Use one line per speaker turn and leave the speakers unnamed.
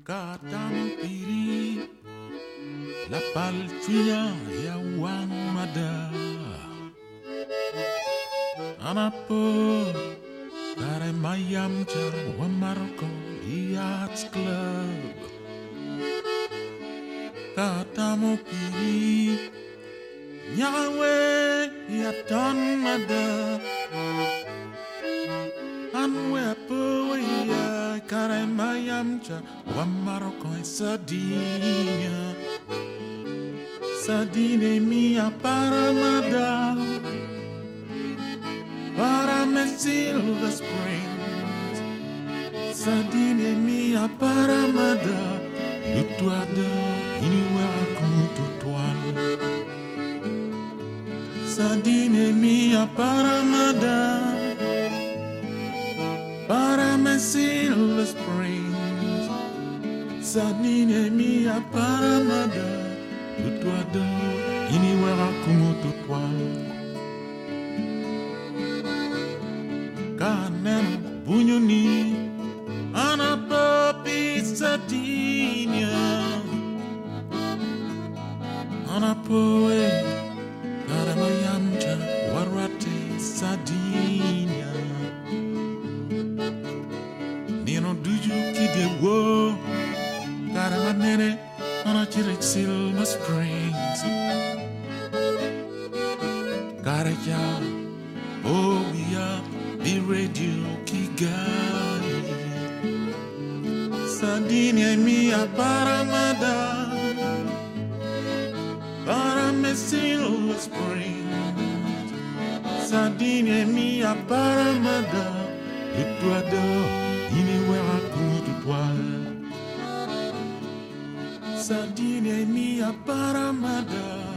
Katamu piri la paltria ya wangmada anapo kare mayam cha wa Marco Yachts Club. Katamu piri Yahweh ya tanmada anwe po ya kare mayam cha wa Marco Sardinia. Sardine mia paramada para me Silver Springs. Sardine mia paramada lutuada iniwera kututuan. Sardine mia paramada para me Silver Springs. Sardine mia paramada lutuada iniwera kututuan. Kanem bunyuni anapopi Sardinia anapoe karamayamja warate Sardinia nino duju kidewo karamanere anachirek Silver Springs karaja oh yeah the radio Kigali Sardinia mia paramada para me Silver Springs. Sardinia mia paramada lutuada iniwera kututuan. Sardinia mia paramada